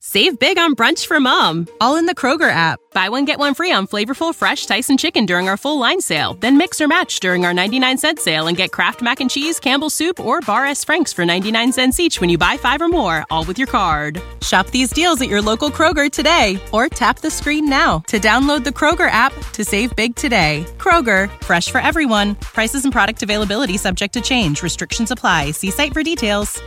Save big on brunch for mom, all in the Kroger app. Buy one, get one free on flavorful, fresh Tyson chicken during our full line sale. Then mix or match during our 99-cent sale and get Kraft Mac and Cheese, Campbell's Soup, or Bar S. Frank's for 99 cents each when you buy 5 or more, all with your card. Shop these deals at your local Kroger today, or tap the screen now to download the Kroger app to save big today. Kroger, fresh for everyone. Prices and product availability subject to change. Restrictions apply. See site for details.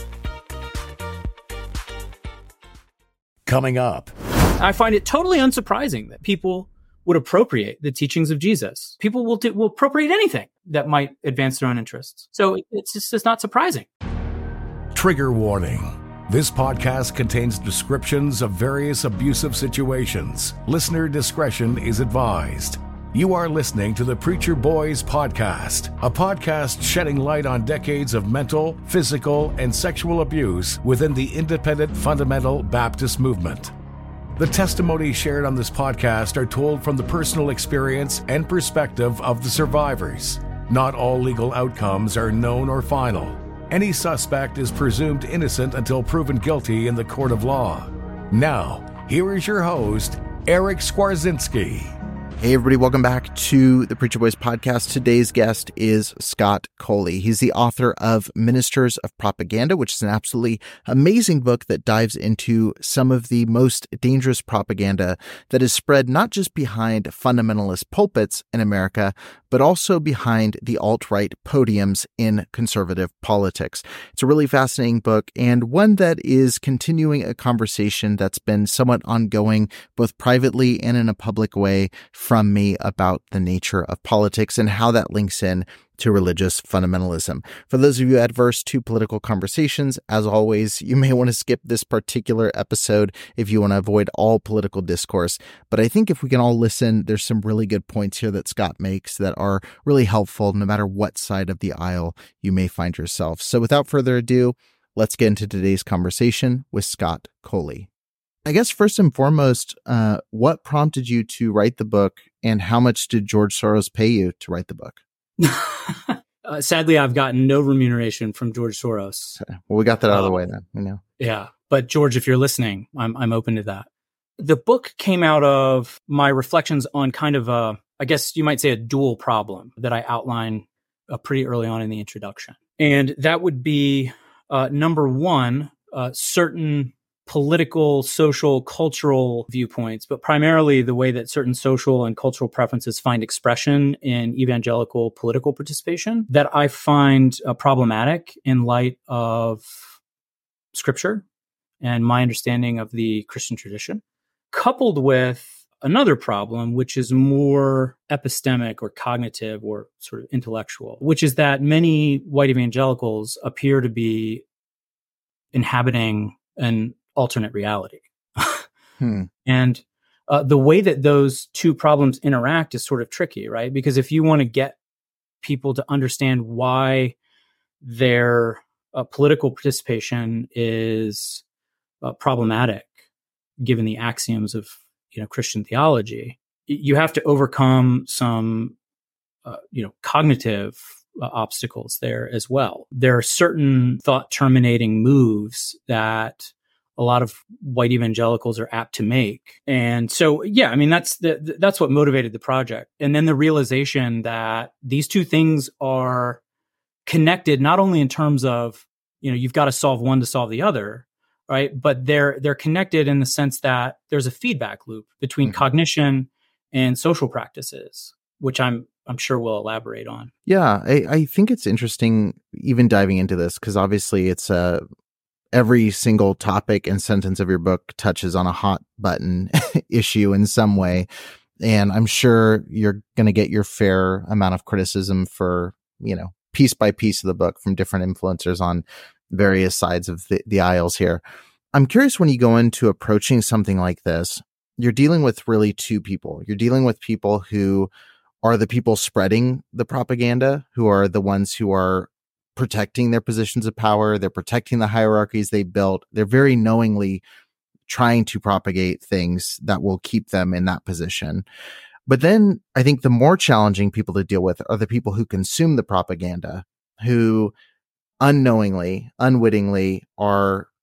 Coming up. I find it totally unsurprising that people would appropriate the teachings of Jesus. People will appropriate anything that might advance their own interests. So it's just not surprising. Trigger warning. This podcast contains descriptions of various abusive situations. Listener discretion is advised. You are listening to the Preacher Boys Podcast, a podcast shedding light on decades of mental, physical, and sexual abuse within the independent fundamental Baptist movement. The testimonies shared on this podcast are told from the personal experience and perspective of the survivors. Not all legal outcomes are known or final. Any suspect is presumed innocent until proven guilty in the court of law. Now, here is your host, Eric Skwarczynski. Hey everybody, welcome back to the Preacher Boys Podcast. Today's guest is Scott Coley. He's the author of Ministers of Propaganda, which is an absolutely amazing book that dives into some of the most dangerous propaganda that is spread not just behind fundamentalist pulpits in America, but also behind the alt-right podiums in conservative politics. It's a really fascinating book and one that is continuing a conversation that's been somewhat ongoing, both privately and in a public way, from me about the nature of politics and how that links in to religious fundamentalism. For those of you adverse to political conversations, as always, you may want to skip this particular episode if you want to avoid all political discourse. But I think if we can all listen, there's some really good points here that Scott makes that are really helpful no matter what side of the aisle you may find yourself. So without further ado, let's get into today's conversation with Scott Coley. I guess first and foremost, what prompted you to write the book and how much did George Soros pay you to write the book? Sadly, I've gotten no remuneration from George Soros. Okay. Well, we got that out of the way then, you know. Yeah. But George, if you're listening, I'm open to that. The book came out of my reflections on kind of I guess you might say a dual problem that I outline pretty early on in the introduction. And that would be, number one, certain political, social, cultural viewpoints, but primarily the way that certain social and cultural preferences find expression in evangelical political participation that I find problematic in light of Scripture and my understanding of the Christian tradition, coupled with another problem, which is more epistemic or cognitive or sort of intellectual, which is that many white evangelicals appear to be inhabiting an alternate reality. And the way that those two problems interact is sort of tricky, right? Because if you want to get people to understand why their political participation is problematic, given the axioms of Christian theology, you have to overcome some cognitive obstacles there as well. There are certain thought terminating moves that a lot of white evangelicals are apt to make. And so, yeah, I mean, that's what motivated the project. And then the realization that these two things are connected, not only in terms of, you've got to solve one to solve the other, right? But they're connected in the sense that there's a feedback loop between cognition and social practices, which I'm sure we'll elaborate on. Yeah, I think it's interesting even diving into this because obviously it's every single topic and sentence of your book touches on a hot button issue in some way. And I'm sure you're going to get your fair amount of criticism for, piece by piece of the book from different influencers on various sides of the aisles here. I'm curious, when you go into approaching something like this, you're dealing with really two people. You're dealing with people who are the people spreading the propaganda, who are the ones who are protecting their positions of power. They're protecting the hierarchies they built. They're very knowingly trying to propagate things that will keep them in that position. But then I think the more challenging people to deal with are the people who consume the propaganda, who unknowingly, unwittingly are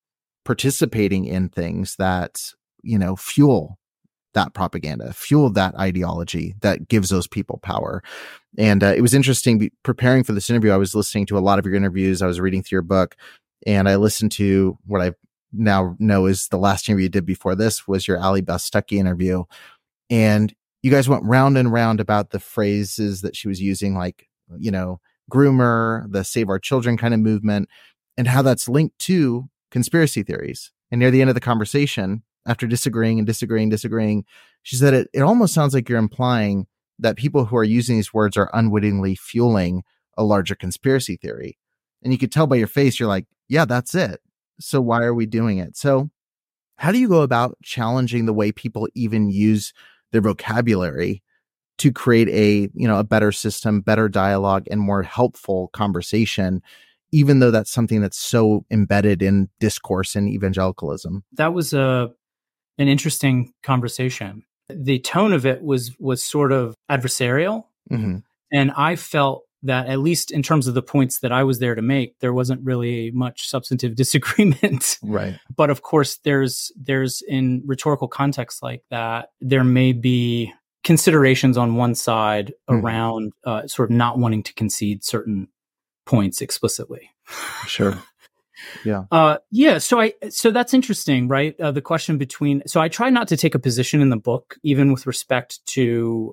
participating in things that, fuel that propaganda, fuel that ideology that gives those people power. And it was interesting preparing for this interview. I was listening to a lot of your interviews. I was reading through your book, and I listened to what I now know is the last interview you did before this was your Ali Bastucky interview. And you guys went round and round about the phrases that she was using, like, groomer, the Save Our Children kind of movement, and how that's linked to conspiracy theories. And near the end of the conversation, after disagreeing, she said it almost sounds like you're implying that people who are using these words are unwittingly fueling a larger conspiracy theory. And you could tell by your face, you're like, yeah, that's it. So why are we doing it? So how do you go about challenging the way people even use their vocabulary to create a better system, better dialogue, and more helpful conversation, even though that's something that's so embedded in discourse and evangelicalism? That was an interesting conversation. The tone of it was sort of adversarial. Mm-hmm. And I felt that, at least in terms of the points that I was there to make, there wasn't really much substantive disagreement. Right. But of course, there's in rhetorical contexts like that, there may be considerations on one side around sort of not wanting to concede certain points explicitly. Sure. Yeah. So that's interesting, right? The question so I try not to take a position in the book, even with respect to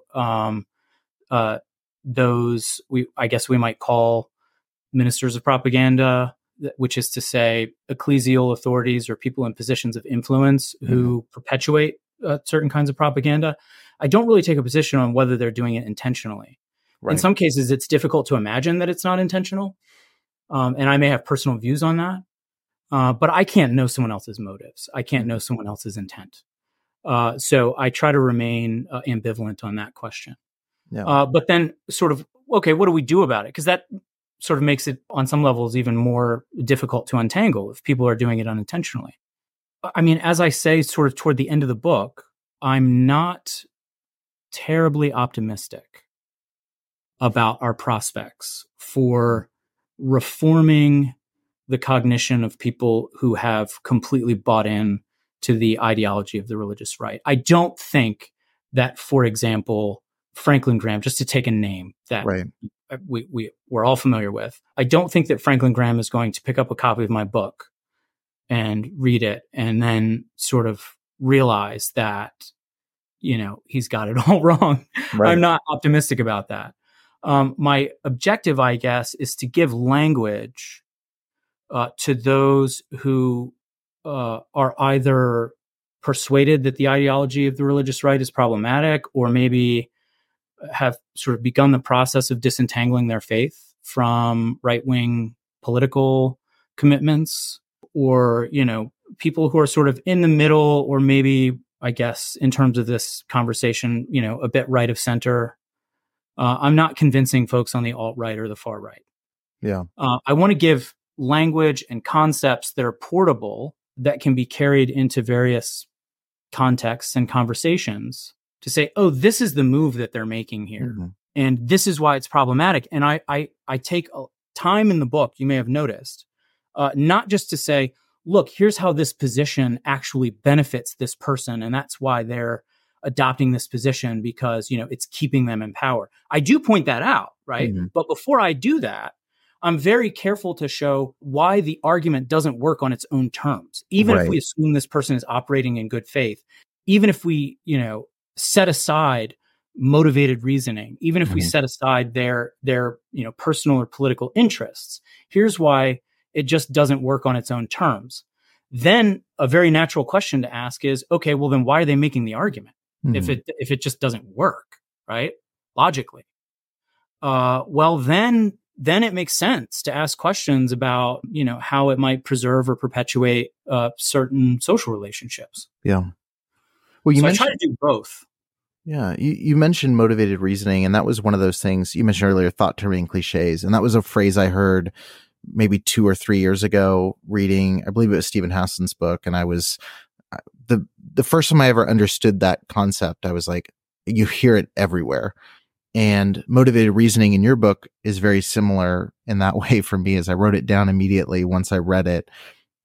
those I guess we might call ministers of propaganda, which is to say ecclesial authorities or people in positions of influence who perpetuate certain kinds of propaganda. I don't really take a position on whether they're doing it intentionally. Right. In some cases, it's difficult to imagine that it's not intentional. And I may have personal views on that. But I can't know someone else's motives. I can't know someone else's intent. So I try to remain ambivalent on that question. Yeah. But then sort of, okay, what do we do about it? Because that sort of makes it on some levels even more difficult to untangle if people are doing it unintentionally. I mean, as I say, sort of toward the end of the book, I'm not terribly optimistic about our prospects for reforming the cognition of people who have completely bought in to the ideology of the religious right. I don't think that, for example, Franklin Graham, just to take a name that we're all familiar with, I don't think that Franklin Graham is going to pick up a copy of my book and read it and then sort of realize that, he's got it all wrong. Right. I'm not optimistic about that. My objective, I guess, is to give language to those who are either persuaded that the ideology of the religious right is problematic, or maybe have sort of begun the process of disentangling their faith from right-wing political commitments, or, people who are sort of in the middle, or maybe, I guess, in terms of this conversation, a bit right of center. I'm not convincing folks on the alt-right or the far right. Yeah. I want to give language and concepts that are portable, that can be carried into various contexts and conversations to say, oh, this is the move that they're making here. Mm-hmm. And this is why it's problematic. And I take time in the book, you may have noticed, not just to say, look, here's how this position actually benefits this person, and that's why they're adopting this position, because, it's keeping them in power. I do point that out, right? Mm-hmm. But before I do that, I'm very careful to show why the argument doesn't work on its own terms. Even if we assume this person is operating in good faith, even if we, set aside motivated reasoning, even if we set aside their personal or political interests, here's why it just doesn't work on its own terms. Then a very natural question to ask is, okay, well then why are they making the argument? If it just doesn't work, right? Logically. Well, then it makes sense to ask questions about, how it might preserve or perpetuate certain social relationships. Yeah. Well, I try to do both. Yeah. You mentioned motivated reasoning, and that was one of those things you mentioned earlier, thought terminating cliches. And that was a phrase I heard maybe 2 or 3 years ago reading, I believe it was Stephen Hassan's book. And I was, the first time I ever understood that concept, I was like, you hear it everywhere. And motivated reasoning in your book is very similar in that way for me, as I wrote it down immediately once I read it.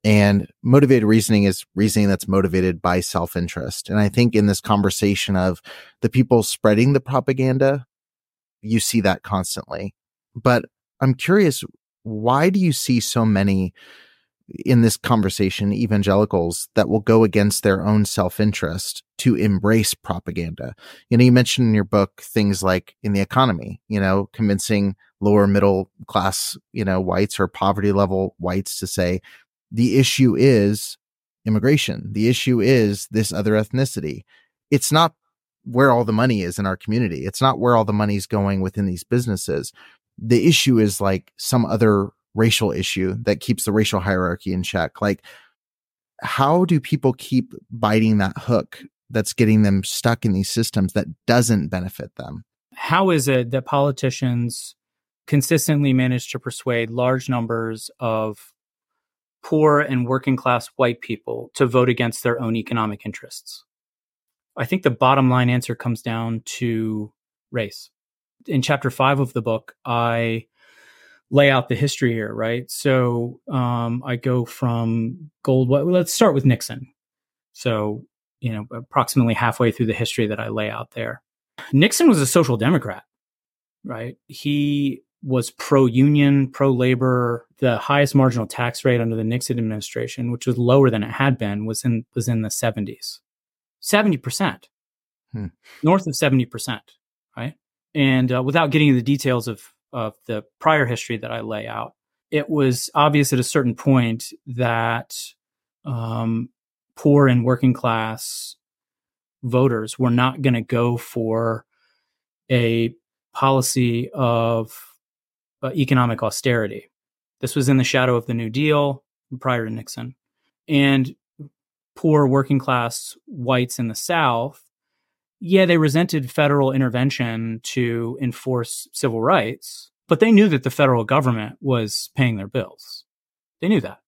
And motivated reasoning is reasoning that's motivated by self-interest. And I think in this conversation of the people spreading the propaganda, you see that constantly. But I'm curious, why do you see so many in this conversation, evangelicals, that will go against their own self-interest to embrace propaganda? You mentioned in your book things like in the economy, convincing lower middle class, whites or poverty level whites to say, the issue is immigration. The issue is this other ethnicity. It's not where all the money is in our community. It's not where all the money is going within these businesses. The issue is like some other racial issue that keeps the racial hierarchy in check. Like, how do people keep biting that hook that's getting them stuck in these systems that doesn't benefit them? How is it that politicians consistently manage to persuade large numbers of poor and working class white people to vote against their own economic interests? I think the bottom line answer comes down to race. In chapter 5 of the book, I lay out the history here, right? So I go from let's start with Nixon. So, approximately halfway through the history that I lay out there. Nixon was a social democrat, right? He was pro-union, pro-labor. The highest marginal tax rate under the Nixon administration, which was lower than it had been, was in the 70s. 70%. North of 70%, right? And without getting into the details of the prior history that I lay out, it was obvious at a certain point that poor and working class voters were not going to go for a policy of economic austerity. This was in the shadow of the New Deal prior to Nixon. And poor working class whites in the South, they resented federal intervention to enforce civil rights, but they knew that the federal government was paying their bills. They knew that.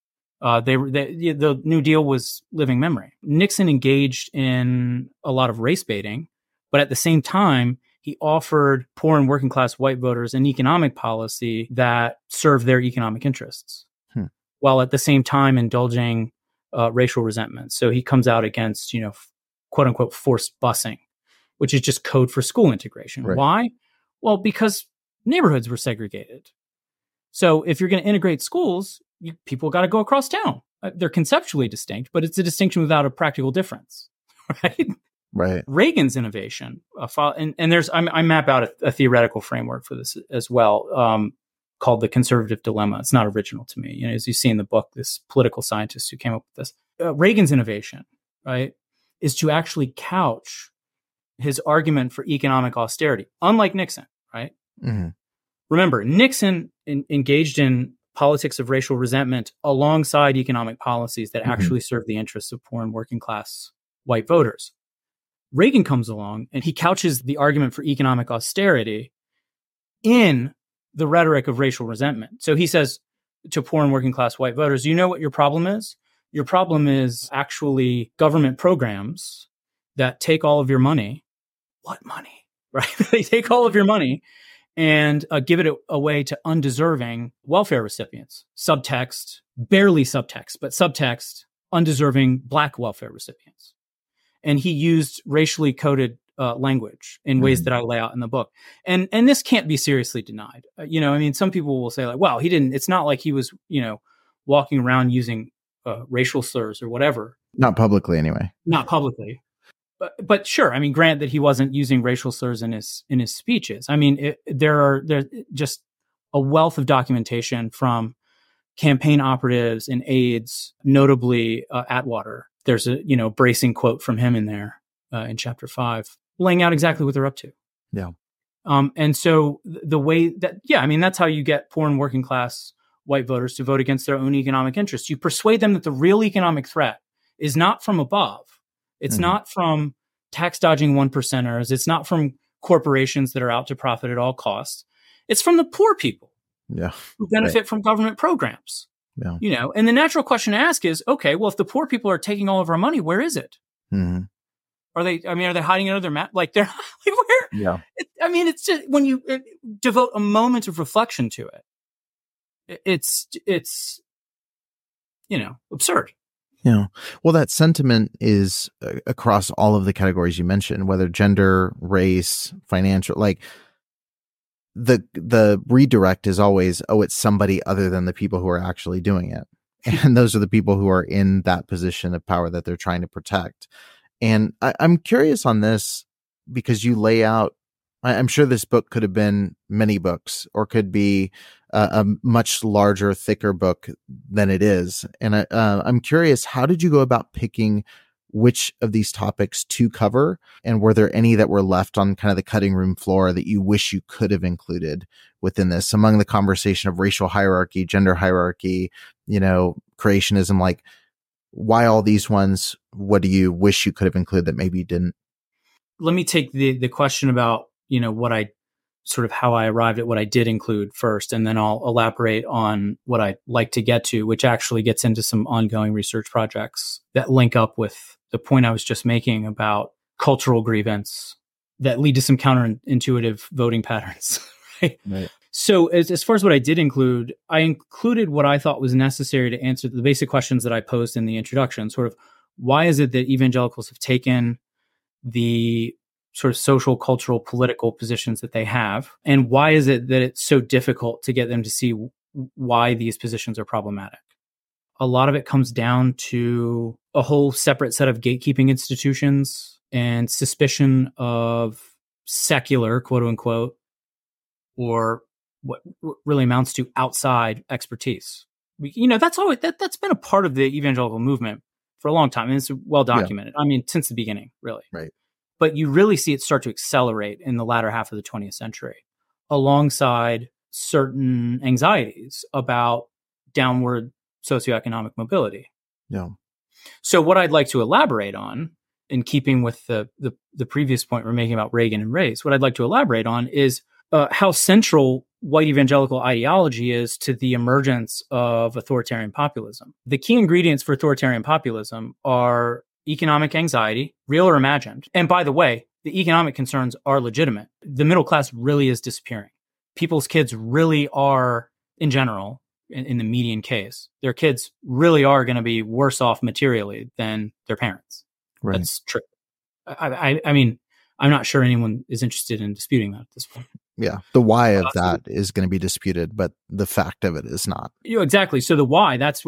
The New Deal was living memory. Nixon engaged in a lot of race baiting, but at the same time, he offered poor and working class white voters an economic policy that served their economic interests, while at the same time indulging racial resentment. So he comes out against, quote unquote, forced busing, which is just code for school integration. Right. Why? Well, because neighborhoods were segregated. So if you're going to integrate schools, people got to go across town. They're conceptually distinct, but it's a distinction without a practical difference, right? Right. Reagan's innovation, and I map out a theoretical framework for this as well, called the conservative dilemma. It's not original to me. As you see in the book, this political scientist who came up with this, Reagan's innovation, right, is to actually couch his argument for economic austerity, unlike Nixon, right? Mm-hmm. Remember, Nixon engaged in politics of racial resentment alongside economic policies that actually serve the interests of poor and working class white voters. Reagan comes along and he couches the argument for economic austerity in the rhetoric of racial resentment. So he says to poor and working class white voters, you know what your problem is? Your problem is actually government programs that take all of your money. What money? Right? They take all of your money and give it away to undeserving welfare recipients. Subtext, barely subtext, but subtext, undeserving Black welfare recipients. And he used racially coded language in ways that I lay out in the book. And this can't be seriously denied. Some people will say like, well, he didn't, it's not like he was, walking around using racial slurs or whatever. Not publicly anyway. Not publicly. But sure, grant that he wasn't using racial slurs in his speeches. There's just a wealth of documentation from campaign operatives and aides, notably Atwater. There's a bracing quote from him in there in chapter 5, laying out exactly what they're up to. Yeah. And so the way that that's how you get poor and working class white voters to vote against their own economic interests. You persuade them that the real economic threat is not from above. It's not from tax dodging 1%ers. It's not from corporations that are out to profit at all costs. It's from the poor people who benefit from government programs. Yeah. And the natural question to ask is, okay, well, if the poor people are taking all of our money, where is it? Mm-hmm. Are they hiding it under their mat? Like they're like, where? Yeah. It's just when you devote a moment of reflection to it, it's absurd. Yeah. Well, that sentiment is across all of the categories you mentioned, whether gender, race, financial, like the redirect is always, it's somebody other than the people who are actually doing it. And those are the people who are in that position of power that they're trying to protect. And I'm curious on this because you lay out, I'm sure this book could have been many books or could be a much larger, thicker book than it is. And I'm curious, how did you go about picking which of these topics to cover? And were there any that were left on kind of the cutting room floor that you wish you could have included within this among the conversation of racial hierarchy, gender hierarchy, creationism? Like, why all these ones? What do you wish you could have included that maybe you didn't? Let me take the question about, how I arrived at what I did include first, and then I'll elaborate on what I'd like to get to, which actually gets into some ongoing research projects that link up with the point I was just making about cultural grievance that lead to some counterintuitive voting patterns. Right? Right. So as far as what I did include, I included what I thought was necessary to answer the basic questions that I posed in the introduction. Sort of, why is it that evangelicals have taken the sort of social, cultural, political positions that they have? And why is it that it's so difficult to get them to see why these positions are problematic? A lot of it comes down to a whole separate set of gatekeeping institutions and suspicion of secular, quote unquote, or what really amounts to outside expertise. That's always that's been a part of the evangelical movement for a long time, and it's well documented. Yeah. I mean, since the beginning, really. Right. But you really see it start to accelerate in the latter half of the 20th century, alongside certain anxieties about downward socioeconomic mobility. Yeah. So what I'd like to elaborate on, in keeping with the previous point we're making about Reagan and race, what I'd like to elaborate on is how central white evangelical ideology is to the emergence of authoritarian populism. The key ingredients for authoritarian populism are economic anxiety, real or imagined. And by the way, the economic concerns are legitimate. The middle class really is disappearing. People's kids really are, in general, in the median case, their kids really are going to be worse off materially than their parents. Right. That's true. I mean, I'm not sure anyone is interested in disputing that at this point. Yeah. The why of that is going to be disputed, but the fact of it is not. Exactly. So the why, that's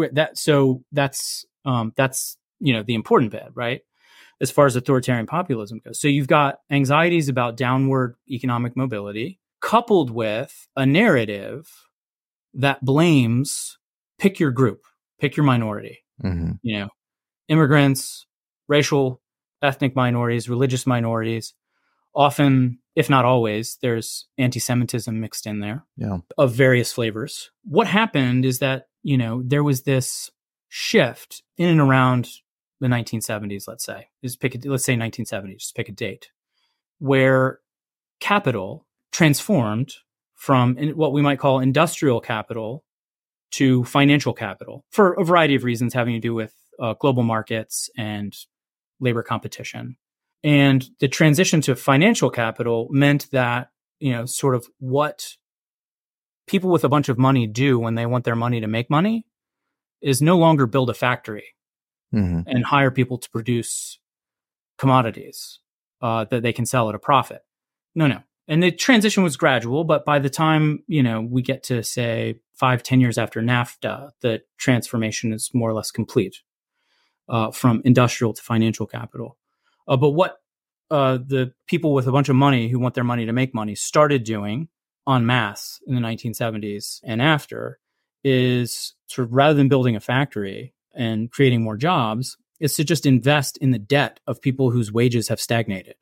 the important bit, right? As far as authoritarian populism goes. So you've got anxieties about downward economic mobility, coupled with a narrative that blames, pick your group, pick your minority, immigrants, racial, ethnic minorities, religious minorities. Often, if not always, there's anti-Semitism mixed in there, of various flavors. What happened is that, there was this shift in and around the 1970s, let's say. Let's say 1970s, just pick a date, where capital transformed from what we might call industrial capital to financial capital for a variety of reasons having to do with global markets and labor competition. And the transition to financial capital meant that, sort of what people with a bunch of money do when they want their money to make money is no longer build a factory and hire people to produce commodities that they can sell at a profit. No. And the transition was gradual, but by the time, we get to, say, 5-10 years after NAFTA, the transformation is more or less complete from industrial to financial capital. But what the people with a bunch of money who want their money to make money started doing en masse in the 1970s and after is sort of, rather than building a factory and creating more jobs, is to just invest in the debt of people whose wages have stagnated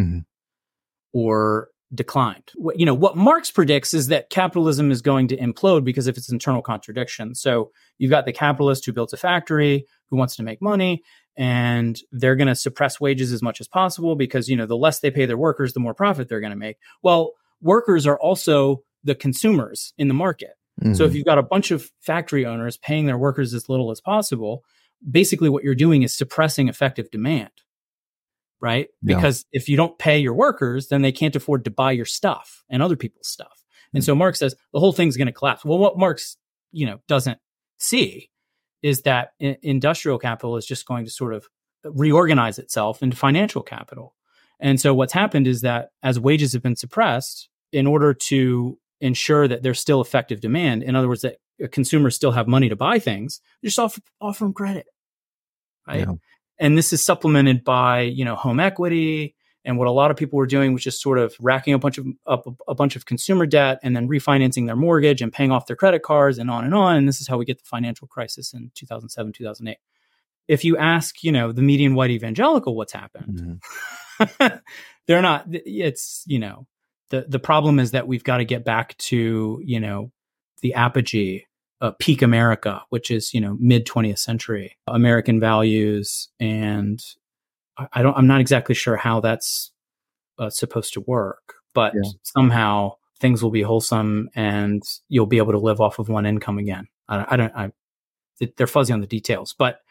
or declined. What Marx predicts is that capitalism is going to implode because of its internal contradiction. So you've got the capitalist who builds a factory, who wants to make money, and they're going to suppress wages as much as possible because, the less they pay their workers, the more profit they're going to make. Well, workers are also the consumers in the market. So if you've got a bunch of factory owners paying their workers as little as possible, basically what you're doing is suppressing effective demand, right? Yeah. Because if you don't pay your workers, then they can't afford to buy your stuff and other people's stuff. And so Marx says the whole thing's going to collapse. Well, what Marx, doesn't see is that industrial capital is just going to sort of reorganize itself into financial capital. And so what's happened is that as wages have been suppressed, in order to ensure that there's still effective demand, in other words, that consumers still have money to buy things, they just offer them credit, right? Yeah. And this is supplemented by, home equity and what a lot of people were doing, which is sort of racking up a bunch of consumer debt and then refinancing their mortgage and paying off their credit cards and on and on. And this is how we get the financial crisis in 2007, 2008. If you ask, the median white evangelical what's happened, they're not, it's, the problem is that we've got to get back to, the apogee, peak America, which is, mid 20th century American values. And I'm not exactly sure how that's supposed to work, but somehow things will be wholesome and you'll be able to live off of one income again. They're fuzzy on the details, but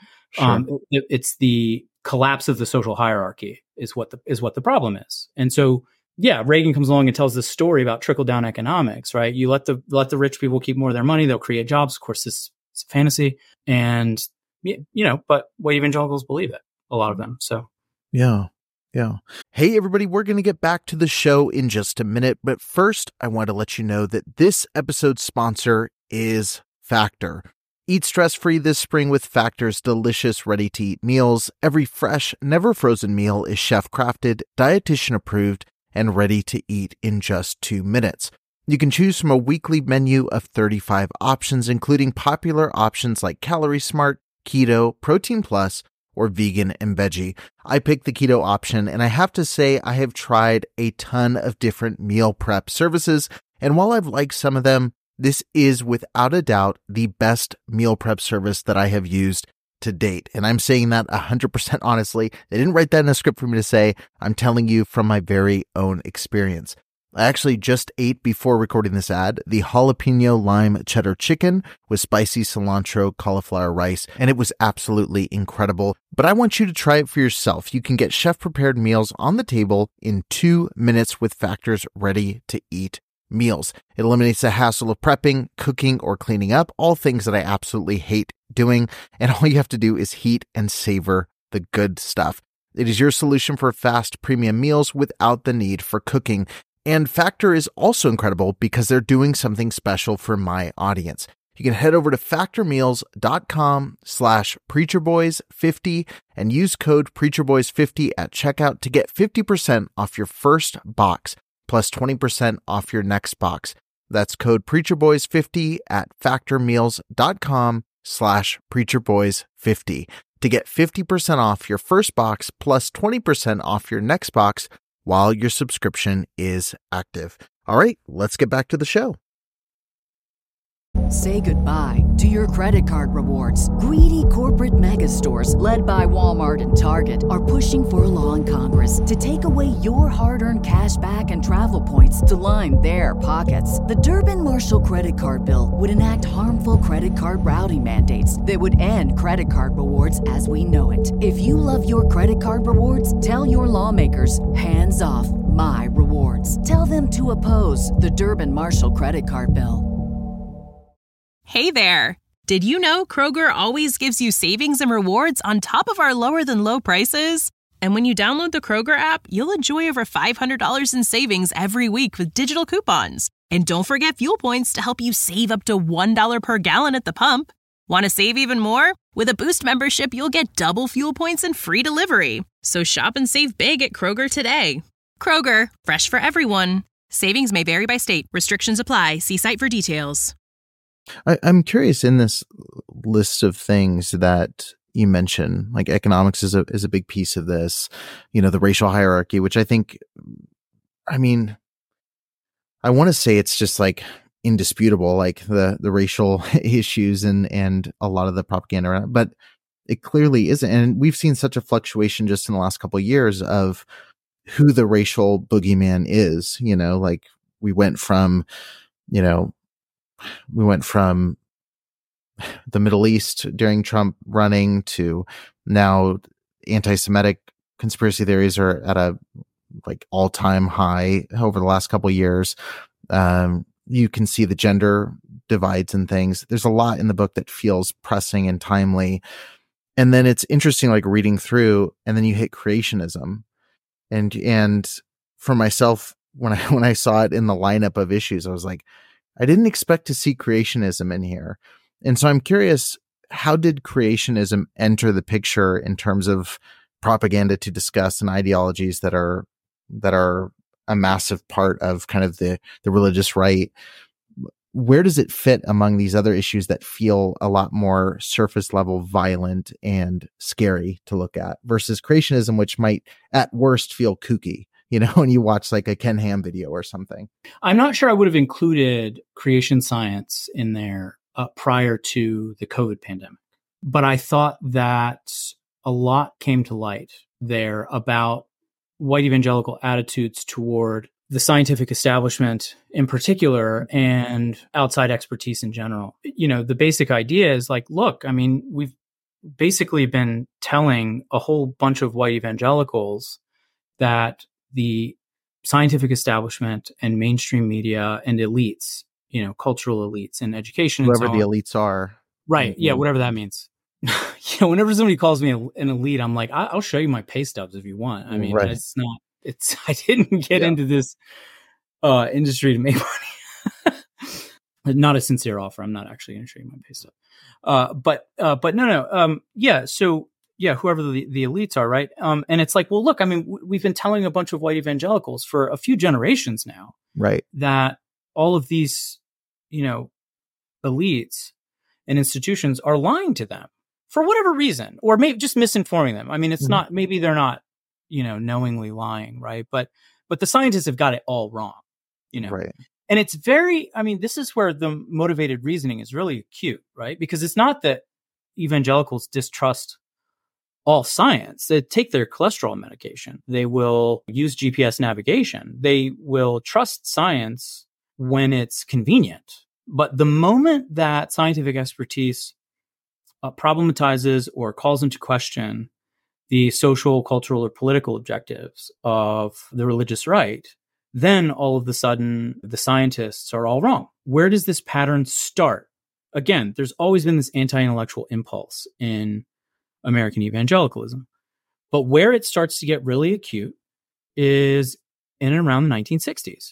it's the collapse of the social hierarchy is what the problem is. And so, Reagan comes along and tells this story about trickle down economics, right? You let the rich people keep more of their money, they'll create jobs. Of course, this is a fantasy, and but white evangelicals believe it, a lot of them. So, yeah. Hey, everybody, we're going to get back to the show in just a minute, but first, I want to let you know that this episode's sponsor is Factor. Eat stress-free this spring with Factor's delicious, ready-to-eat meals. Every fresh, never-frozen meal is chef-crafted, dietitian-approved, and ready to eat in just 2 minutes. You can choose from a weekly menu of 35 options, including popular options like Calorie Smart, Keto, Protein Plus, or Vegan and Veggie. I picked the keto option, and I have to say I have tried a ton of different meal prep services, and while I've liked some of them, this is without a doubt the best meal prep service that I have used to date. And I'm saying that 100% honestly. They didn't write that in a script for me to say. I'm telling you from my very own experience. I actually just ate, before recording this ad, the jalapeno lime cheddar chicken with spicy cilantro cauliflower rice, and it was absolutely incredible. But I want you to try it for yourself. You can get chef-prepared meals on the table in 2 minutes with Factor's ready-to-eat meals. It eliminates the hassle of prepping, cooking, or cleaning up, all things that I absolutely hate doing, and all you have to do is heat and savor the good stuff. It is your solution for fast premium meals without the need for cooking. And Factor is also incredible because they're doing something special for my audience. You can head over to factormeals.com/preacherboys50 and use code preacherboys50 at checkout to get 50% off your first box, plus 20% off your next box. That's code preacherboys50 at factormeals.com/preacherboys50 to get 50% off your first box plus 20% off your next box while your subscription is active. All right, let's get back to the show. Say goodbye to your credit card rewards. Greedy corporate mega stores, led by Walmart and Target, are pushing for a law in Congress to take away your hard-earned cash back and travel points to line their pockets. The Durbin-Marshall credit card bill would enact harmful credit card routing mandates that would end credit card rewards as we know it. If you love your credit card rewards, tell your lawmakers, hands off my rewards. Tell them to oppose the Durbin-Marshall credit card bill. Hey there! Did you know Kroger always gives you savings and rewards on top of our lower-than-low prices? And when you download the Kroger app, you'll enjoy over $500 in savings every week with digital coupons. And don't forget fuel points to help you save up to $1 per gallon at the pump. Want to save even more? With a Boost membership, you'll get double fuel points and free delivery. So shop and save big at Kroger today. Kroger, fresh for everyone. Savings may vary by state. Restrictions apply. See site for details. I'm curious, in this list of things that you mentioned, like economics is a big piece of this, the racial hierarchy, which I think, I want to say it's just like indisputable, like the racial issues and a lot of the propaganda around it, but it clearly isn't. And we've seen such a fluctuation just in the last couple of years of who the racial boogeyman is, like we went from the Middle East during Trump running to now anti-Semitic conspiracy theories are at a all-time high over the last couple of years. You can see the gender divides and things. There's a lot in the book that feels pressing and timely. And then it's interesting, like reading through, and then you hit creationism. And for myself, when I saw it in the lineup of issues, I was like, I didn't expect to see creationism in here. And so I'm curious, how did creationism enter the picture in terms of propaganda to discuss and ideologies that are a massive part of kind of the religious right? Where does it fit among these other issues that feel a lot more surface level, violent, and scary to look at versus creationism, which might at worst feel kooky, when you watch like a Ken Ham video or something? I'm not sure I would have included creation science in there prior to the COVID pandemic, but I thought that a lot came to light there about white evangelical attitudes toward the scientific establishment in particular and outside expertise in general. The basic idea is like, look, I mean, we've basically been telling a whole bunch of white evangelicals that the scientific establishment and mainstream media and elites, cultural elites and education, whoever and so the on, elites are. right? Yeah, whatever that means. Whenever somebody calls me an elite, I'm like, I'll show you my pay stubs if you want. I mean, right. I didn't get into this industry to make money. Not a sincere offer. I'm not actually going to show you my pay stub. But no. Yeah. So yeah, whoever the elites are, right? And it's like, well, look, I mean, we've been telling a bunch of white evangelicals for a few generations now, right, that all of these, elites and institutions are lying to them for whatever reason, or maybe just misinforming them. I mean, it's not, maybe they're not, knowingly lying, right? But the scientists have got it all wrong, right. And it's this is where the motivated reasoning is really acute, right? Because it's not that evangelicals distrust all science. They take their cholesterol medication. They will use GPS navigation. They will trust science when it's convenient. But the moment that scientific expertise problematizes or calls into question the social, cultural, or political objectives of the religious right, then all of a sudden the scientists are all wrong. Where does this pattern start? Again, there's always been this anti-intellectual impulse in American evangelicalism. But where it starts to get really acute is in and around the 1960s.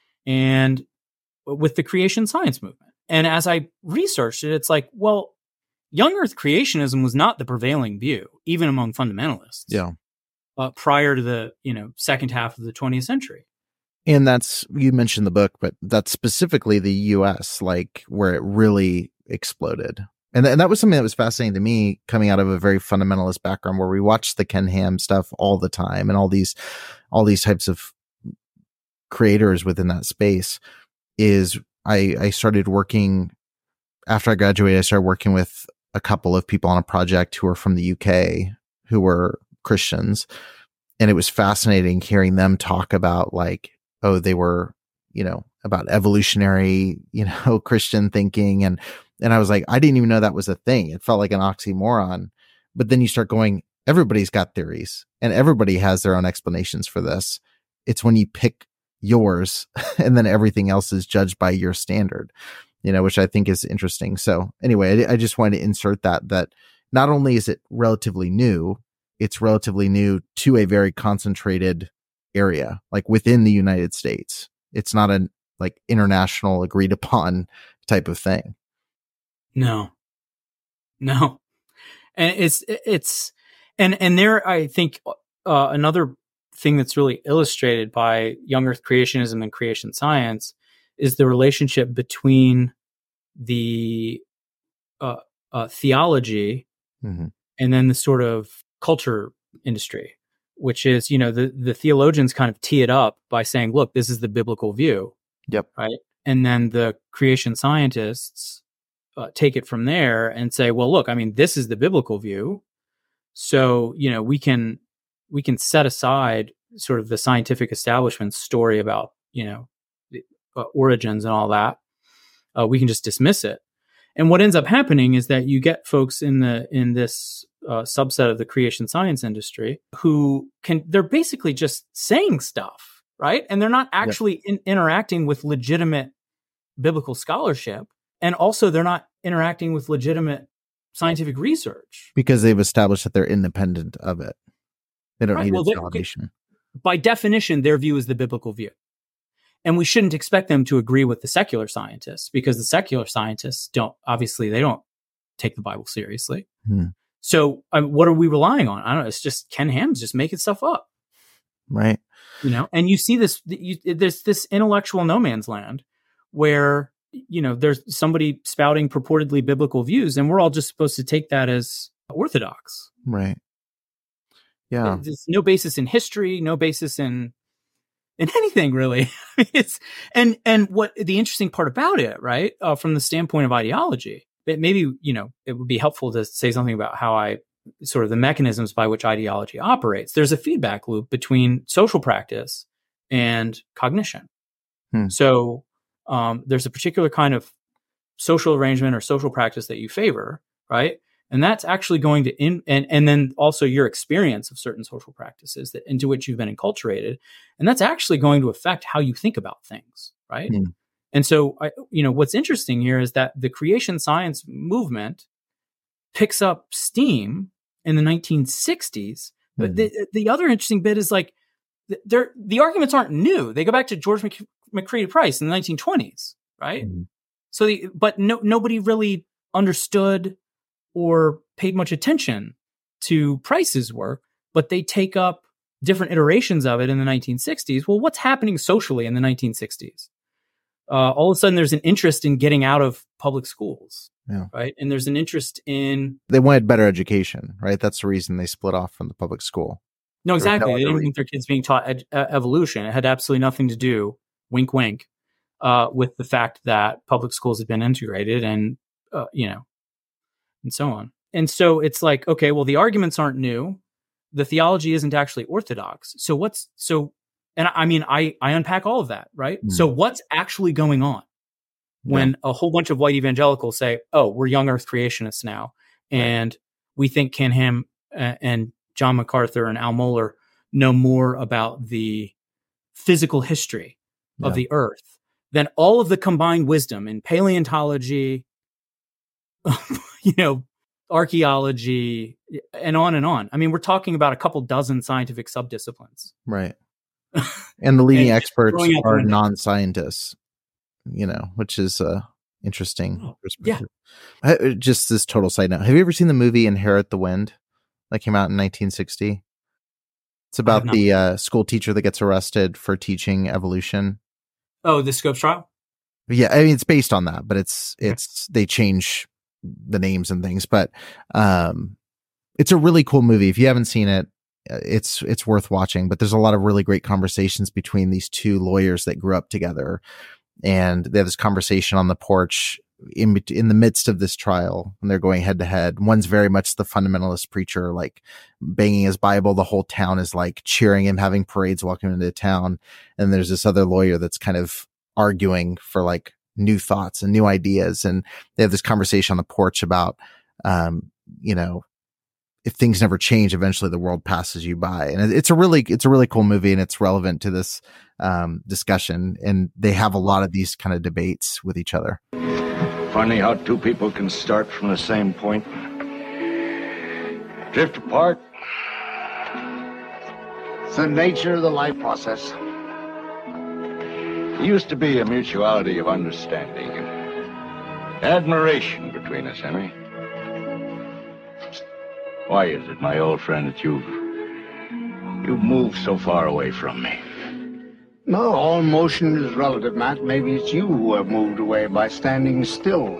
And with the creation science movement. And as I researched it, it's like, well, young earth creationism was not the prevailing view, even among fundamentalists. Yeah. Prior to the, second half of the 20th century. And you mentioned the book, but that's specifically the US, like where it really exploded. And that was something that was fascinating to me, coming out of a very fundamentalist background where we watched the Ken Ham stuff all the time and all these types of creators within that space. Is I started working after I graduated. I started working with a couple of people on a project who were from the UK, who were Christians. And it was fascinating hearing them talk about like, oh, they were, about evolutionary, Christian thinking. And I was like, I didn't even know that was a thing. It felt like an oxymoron. But then you start going, everybody's got theories and everybody has their own explanations for this. It's when you pick yours and then everything else is judged by your standard, which I think is interesting. So anyway, I just wanted to insert that not only is it relatively new, it's relatively new to a very concentrated area, like within the United States. It's not a like international agreed upon type of thing. No. And and there, I think, another thing that's really illustrated by young earth creationism and creation science is the relationship between the theology and then the sort of culture industry, which is, the theologians kind of tee it up by saying, look, this is the biblical view. Yep. Right. And then the creation scientists take it from there and say, well, look, I mean, this is the biblical view. So, we can set aside sort of the scientific establishment's story about, the origins and all that. We can just dismiss it. And what ends up happening is that you get folks in this subset of the creation science industry who they're basically just saying stuff, right? And they're not actually interacting with legitimate biblical scholarship. And also they're not interacting with legitimate scientific research. Because they've established that they're independent of it. They don't need its Okay. validation. By definition, their view is the biblical view. And we shouldn't expect them to agree with the secular scientists, because the secular scientists they don't take the Bible seriously. So what are we relying on? I don't know. It's just Ken Ham's just making stuff up. Right. And you see this, there's this intellectual no man's land where, there's somebody spouting purportedly biblical views, and we're all just supposed to take that as orthodox. Right. Yeah. There's no basis in history, no basis in anything really. And what the interesting part about it, right, from the standpoint of ideology, maybe, it would be helpful to say something about how sort of the mechanisms by which ideology operates. There's a feedback loop between social practice and cognition. So there's a particular kind of social arrangement or social practice that you favor, right? And that's actually going to, and then also your experience of certain social practices into which you've been enculturated. And that's actually going to affect how you think about things, right? And so, what's interesting here is that the creation science movement picks up steam in the 1960s. But the other interesting bit is like, the arguments aren't new. They go back to George McCready Price in the 1920s, right? So, nobody really understood or paid much attention to Price's work, but they take up different iterations of it in the 1960s. Well, what's happening socially in the 1960s? All of a sudden, there's an interest in getting out of public schools, right? And there's an interest in... They wanted better education, right? That's the reason they split off from the public school. No, exactly. They didn't want their kids being taught evolution. It had absolutely nothing to do, wink, wink, with the fact that public schools had been integrated and, and so on. And so it's like, okay, well, the arguments aren't new. The theology isn't actually orthodox. And I mean, I unpack all of that, right? So what's actually going on when a whole bunch of white evangelicals say, oh, we're young earth creationists now, and we think Ken Ham and John MacArthur and Al Mohler know more about the physical history of the earth than all of the combined wisdom in paleontology, archaeology, and on and on. I mean, we're talking about a couple dozen scientific subdisciplines. Right. And the leading experts are non-scientists, which is interesting perspective. Just this total side note. Have you ever seen the movie Inherit the Wind that came out in 1960? It's about the school teacher that gets arrested for teaching evolution. Oh, the Scopes trial? Yeah, I mean, it's based on that, but it's they change the names and things, but it's a really cool movie. If you haven't seen it, it's worth watching. But there's a lot of really great conversations between these two lawyers that grew up together, and they have this conversation on the porch in the midst of this trial, and they're going head to head. One's very much the fundamentalist preacher, like banging his Bible. The whole town is like cheering him, having parades, welcoming him into town. And there's this other lawyer that's kind of arguing for like new thoughts and new ideas. And they have this conversation on the porch about, if things never change, eventually the world passes you by. And it's a really cool movie, and it's relevant to this discussion. And they have a lot of these kind of debates with each other. Funny how two people can start from the same point, drift apart. It's the nature of the life process. There used to be a mutuality of understanding and admiration between us, Henry. Why is it, my old friend, that you've moved so far away from me? No, all motion is relative, Matt. Maybe it's you who have moved away by standing still.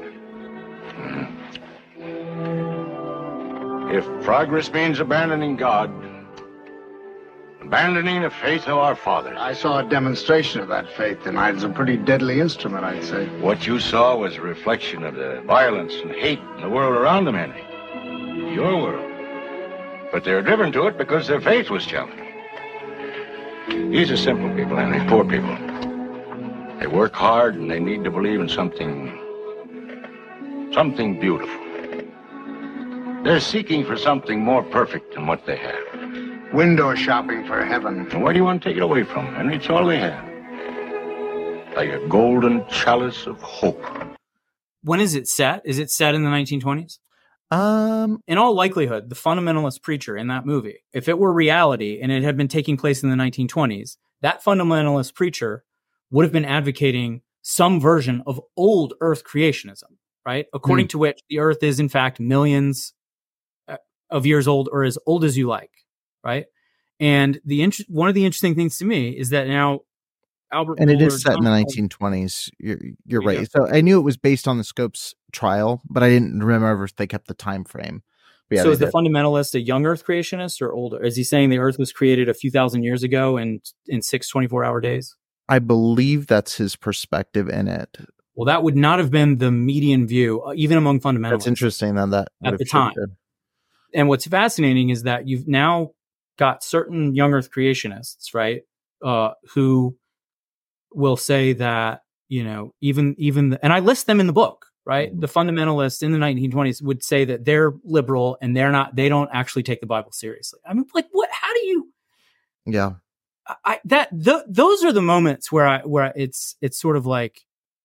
If progress means abandoning God, abandoning the faith of our fathers. I saw a demonstration of that faith tonight. It's a pretty deadly instrument, I'd say. What you saw was a reflection of the violence and hate in the world around them, Henry. Your world. But they're driven to it because their faith was challenged. These are simple people, Henry, poor people. They work hard and they need to believe in something beautiful. They're seeking for something more perfect than what they have. Window shopping for heaven. And why do you want to take it away from them, Henry? It's all they have. Like a golden chalice of hope. when is it set? Is it set in the 1920s? In all likelihood, the fundamentalist preacher in that movie, if it were reality and it had been taking place in the 1920s, that fundamentalist preacher would have been advocating some version of old Earth creationism, right? According to which the Earth is in fact millions of years old, or as old as you like, right? And one of the interesting things to me is that now Albert and Mohler, it is set in the 1920s. You're right. Yeah. So I knew it was based on the Scopes trial, but I didn't remember if they kept the time frame. Yeah, so is the fundamentalist a young Earth creationist or older? Is he saying the Earth was created a few thousand years ago in 6 24-hour days? I believe that's his perspective in it. Well, that would not have been the median view, even among fundamentalists. That's interesting that at the time. And what's fascinating is that you've now got certain young Earth creationists, right, who will say that, even and I list them in the book, right? The fundamentalists in the 1920s would say that they're liberal and they don't actually take the Bible seriously. I mean, like, what? How do you? Yeah. Those are the moments where it's sort of like,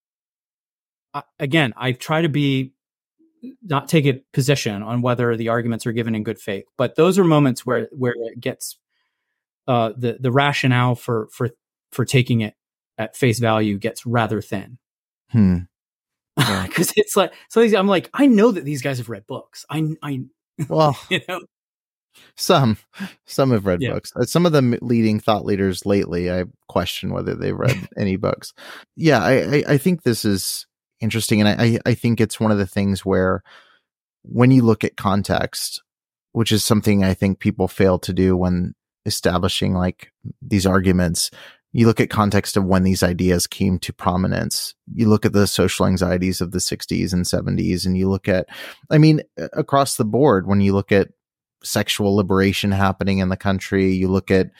again, I try to not take a position on whether the arguments are given in good faith, but those are moments where it gets the rationale for taking it at face value gets rather thin. Because it's like, so I'm like, I know that these guys have read books. Well, some have read books. Some of the leading thought leaders lately, I question whether they've read any books. Yeah, I think this is interesting. And I think it's one of the things where when you look at context, which is something I think people fail to do when establishing like these arguments, you look at context of when these ideas came to prominence. You look at the social anxieties of the 60s and 70s, and you look at, across the board, when you look at sexual liberation happening in the country, you look at,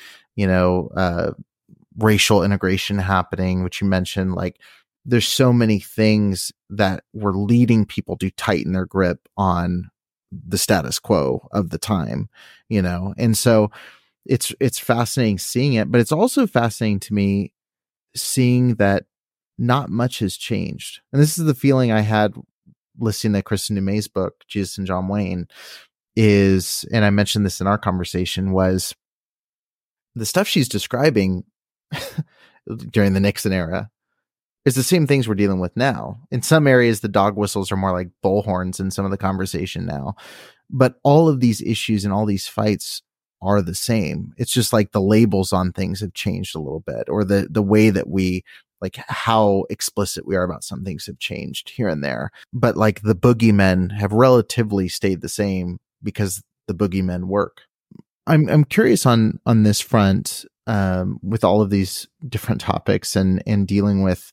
racial integration happening, which you mentioned, like there's so many things that were leading people to tighten their grip on the status quo of the time, and so it's fascinating seeing it, but it's also fascinating to me seeing that not much has changed. And this is the feeling I had listening to Kristen Dumais' book, Jesus and John Wayne, and I mentioned this in our conversation, was the stuff she's describing during the Nixon era is the same things we're dealing with now. In some areas, the dog whistles are more like bullhorns in some of the conversation now, but all of these issues and all these fights are the same. It's just like the labels on things have changed a little bit, or the way that we, like how explicit we are about some things have changed here and there. But like the boogeymen have relatively stayed the same because the boogeymen work. I'm curious on this front, with all of these different topics and dealing with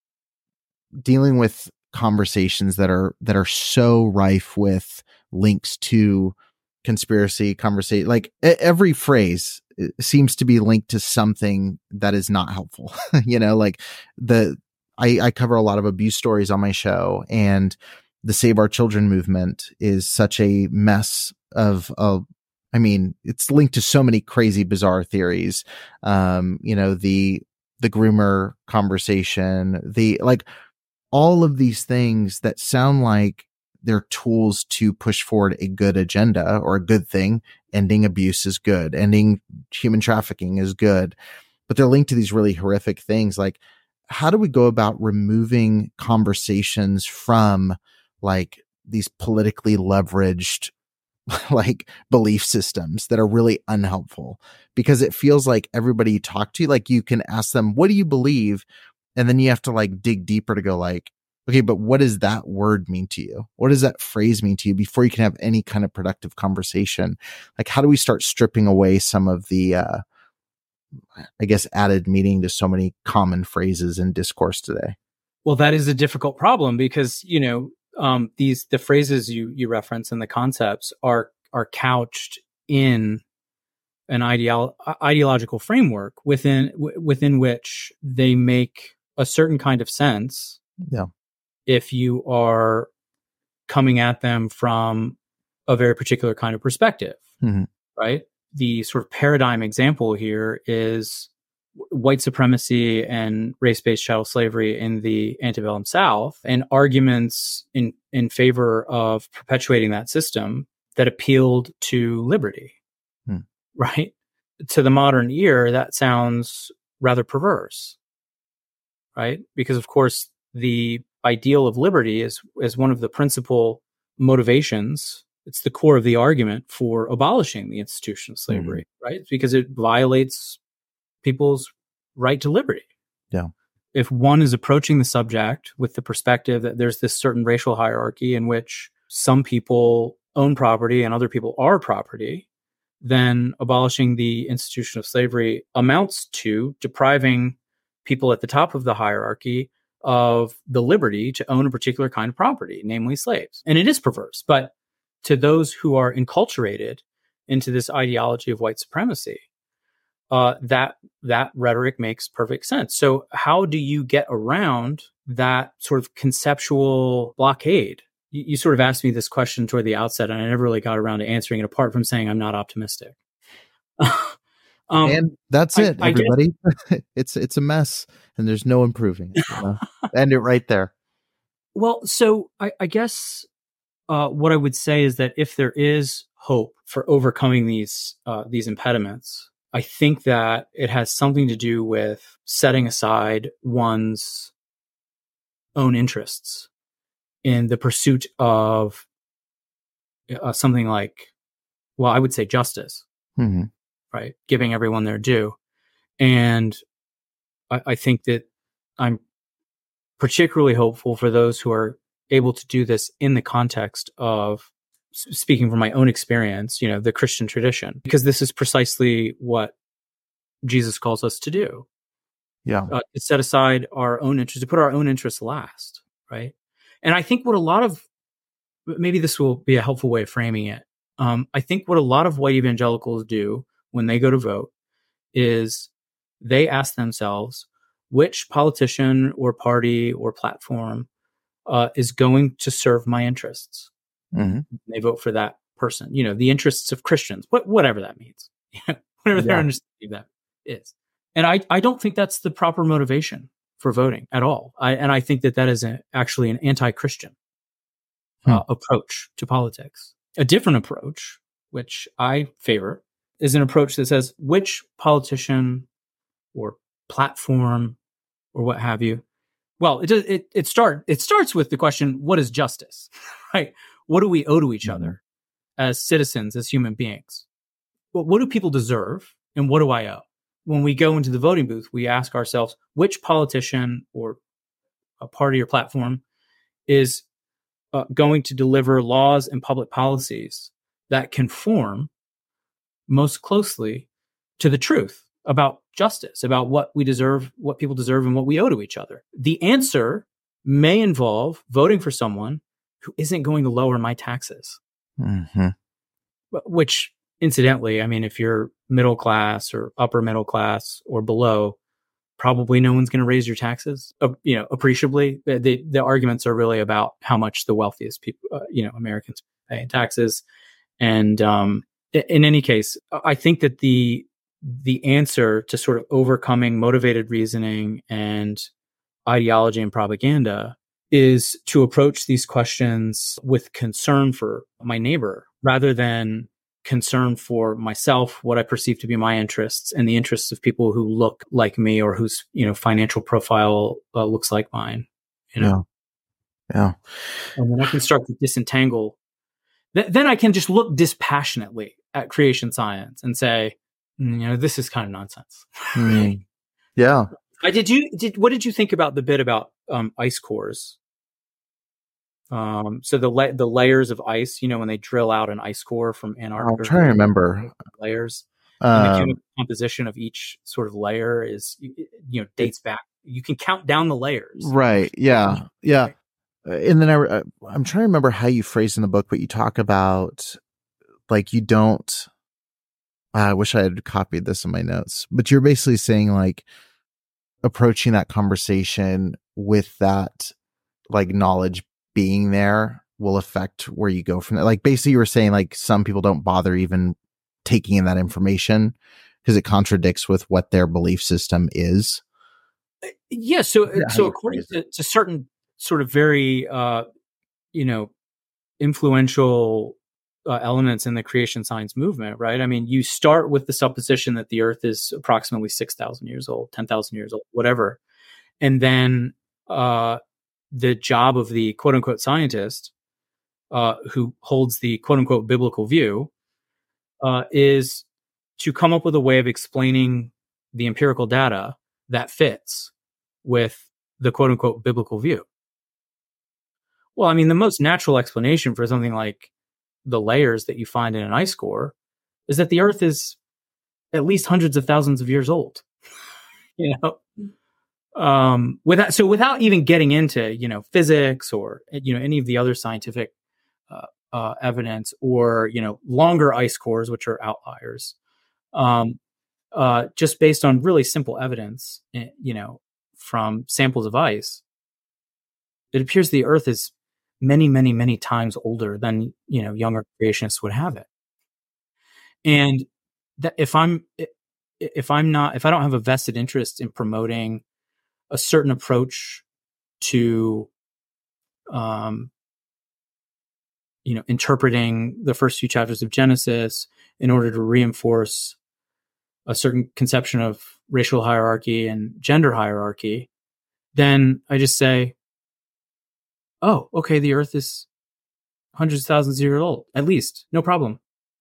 conversations that are so rife with links to conspiracy conversation. Like every phrase seems to be linked to something that is not helpful. Like I cover a lot of abuse stories on my show, and the Save Our Children movement is such a mess of it's linked to so many crazy, bizarre theories. The groomer conversation, all of these things that sound like they're tools to push forward a good agenda or a good thing. Ending abuse is good. Ending human trafficking is good. But they're linked to these really horrific things. Like, how do we go about removing conversations from like these politically leveraged like belief systems that are really unhelpful? Because it feels like everybody you talk to, like you can ask them, what do you believe? And then you have to like dig deeper to go like, okay, but what does that word mean to you? What does that phrase mean to you before you can have any kind of productive conversation? Like, how do we start stripping away some of the, added meaning to so many common phrases in discourse today? Well, that is a difficult problem because, the phrases you reference and the concepts are couched in an ideological framework within which they make a certain kind of sense. Yeah. If you are coming at them from a very particular kind of perspective, right? The sort of paradigm example here is white supremacy and race-based chattel slavery in the antebellum South, and arguments in favor of perpetuating that system that appealed to liberty, right? To the modern ear, that sounds rather perverse, right? Because, of course, the ideal of liberty is one of the principal motivations. It's the core of the argument for abolishing the institution of slavery, right? It's because it violates people's right to liberty. Yeah. If one is approaching the subject with the perspective that there's this certain racial hierarchy in which some people own property and other people are property, then abolishing the institution of slavery amounts to depriving people at the top of the hierarchy of the liberty to own a particular kind of property, namely slaves. And it is perverse, but to those who are enculturated into this ideology of white supremacy, that rhetoric makes perfect sense. So how do you get around that sort of conceptual blockade? You sort of asked me this question toward the outset, and I never really got around to answering it, apart from saying I'm not optimistic. And that's it, everybody. It's a mess, and there's no improving it. End it right there. Well, so I guess what I would say is that if there is hope for overcoming these impediments, I think that it has something to do with setting aside one's own interests in the pursuit of something like, well, I would say justice, right? Giving everyone their due. And I think that I'm particularly hopeful for those who are able to do this in the context of, speaking from my own experience, the Christian tradition, because this is precisely what Jesus calls us to do. Yeah. To set aside our own interests, to put our own interests last, right? And I think maybe this will be a helpful way of framing it. I think what a lot of white evangelicals do when they go to vote is they ask themselves which politician or party or platform is going to serve my interests. They vote for that person, the interests of Christians, whatever that means, whatever their understanding of that is. And I don't think that's the proper motivation for voting at all. I think that is actually an anti-Christian approach to politics. A different approach, which I favor, is an approach that says which politician or platform or what have you. Well, it starts with the question, what is justice, right? What do we owe to each other as citizens, as human beings? Well, what do people deserve and what do I owe? When we go into the voting booth, we ask ourselves which politician or a party or platform is going to deliver laws and public policies that conform most closely to the truth about justice, about what we deserve, what people deserve, and what we owe to each other. The answer may involve voting for someone who isn't going to lower my taxes. Which, incidentally, I mean, if you're middle class or upper middle class or below, probably no one's going to raise your taxes, appreciably. The arguments are really about how much the wealthiest people, Americans pay in taxes. And in any case, I think that the answer to sort of overcoming motivated reasoning and ideology and propaganda is to approach these questions with concern for my neighbor rather than concern for myself, what I perceive to be my interests and the interests of people who look like me or whose, financial profile looks like mine, Yeah. And then I can start to disentangle. Then I can just look dispassionately at creation science and say, this is kind of nonsense. Yeah. What did you think about the bit about ice cores? So the layers of ice, when they drill out an ice core from Antarctica. I'm trying to remember layers. And the chemical composition of each sort of layer is, dates back. You can count down the layers. Right. Yeah. Yeah. And then I'm trying to remember how you phrase in the book, but you talk about like you don't. I wish I had copied this in my notes, but you're basically saying like approaching that conversation with that like knowledge being there will affect where you go from there. Like basically you were saying like some people don't bother even taking in that information because it contradicts with what their belief system is? Yeah. So according to certain sort of very, influential elements in the creation science movement, right? I mean, you start with the supposition that the Earth is approximately 6,000 years old, 10,000 years old, whatever. And then the job of the quote unquote scientist who holds the quote unquote biblical view is to come up with a way of explaining the empirical data that fits with the quote unquote biblical view. Well, I mean, the most natural explanation for something like the layers that you find in an ice core is that the Earth is at least hundreds of thousands of years old. Without even getting into, physics or, any of the other scientific evidence or, longer ice cores, which are outliers, just based on really simple evidence, from samples of ice, it appears the Earth is many, many, many times older than, younger creationists would have it. And that if I don't have a vested interest in promoting a certain approach to, interpreting the first few chapters of Genesis in order to reinforce a certain conception of racial hierarchy and gender hierarchy, then I just say, oh, okay, the Earth is hundreds of thousands of years old, at least, no problem.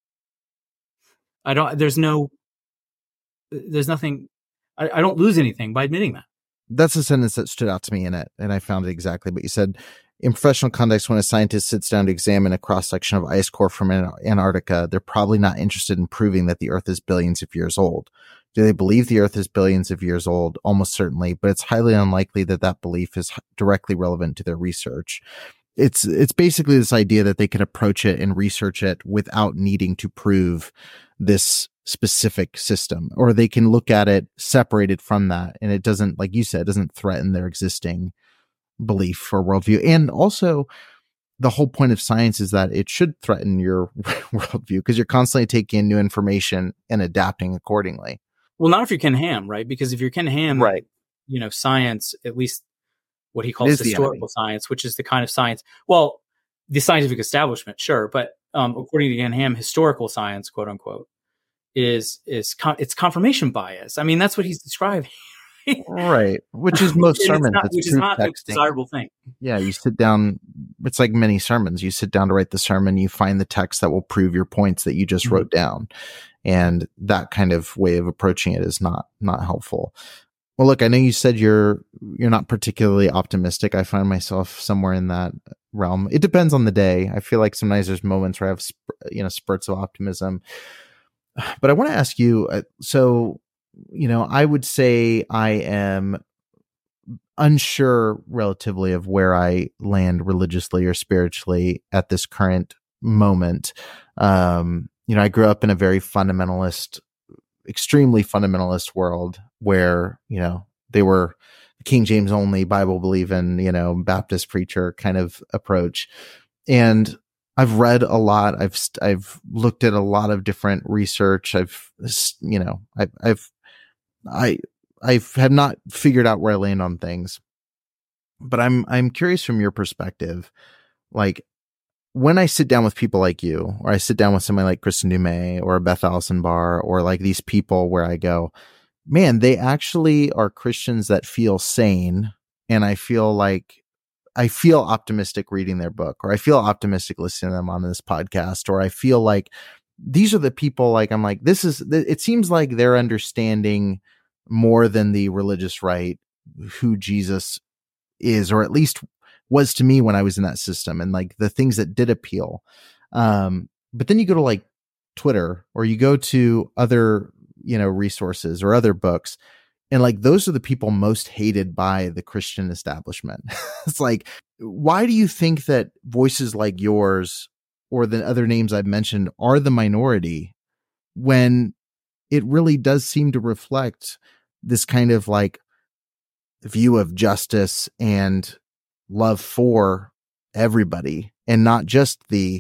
There's nothing, I don't lose anything by admitting that. That's a sentence that stood out to me in it, and I found it exactly what you said. In professional context, when a scientist sits down to examine a cross-section of ice core from Antarctica, they're probably not interested in proving that the Earth is billions of years old. Do they believe the Earth is billions of years old? Almost certainly, but it's highly unlikely that belief is directly relevant to their research. It's basically this idea that they can approach it and research it without needing to prove this specific system, or they can look at it separated from that, and it doesn't, like you said, it doesn't threaten their existing belief or worldview. And also, the whole point of science is that it should threaten your worldview because you're constantly taking in new information and adapting accordingly. Well, not if you're Ken Ham, right? Because if you're Ken Ham, right, science, at least what he calls historical science, which is the kind of science, well, the scientific establishment, sure, but according to Ken Ham, historical science, quote unquote, it's confirmation bias. I mean, that's what he's describing. Right, which is most sermons. Which is not a desirable thing. Yeah, you sit down. It's like many sermons. You sit down to write the sermon. You find the text that will prove your points that you just wrote down, and that kind of way of approaching it is not helpful. Well, look, I know you said you're not particularly optimistic. I find myself somewhere in that realm. It depends on the day. I feel like sometimes there's moments where I have spurts of optimism. But I want to ask you. I would say I am unsure relatively of where I land religiously or spiritually at this current moment. I grew up in a very extremely fundamentalist world where, they were King James only, Bible believing, Baptist preacher kind of approach. And I've read a lot. I've looked at a lot of different research. I have not figured out where I land on things, but I'm curious from your perspective, like when I sit down with people like you, or I sit down with somebody like Kristen Dumais or Beth Allison Barr, or like these people where I go, man, they actually are Christians that feel sane. And I feel optimistic reading their book, or I feel optimistic listening to them on this podcast, or I feel like these are the people, like, I'm like, it seems like they're understanding more than the religious right who Jesus is, or at least was to me when I was in that system, and like the things that did appeal. But then you go to like Twitter, or you go to other, resources or other books, and like those are the people most hated by the Christian establishment. It's like, why do you think that voices like yours or the other names I've mentioned are the minority when it really does seem to reflect this kind of like view of justice and love for everybody, and not just the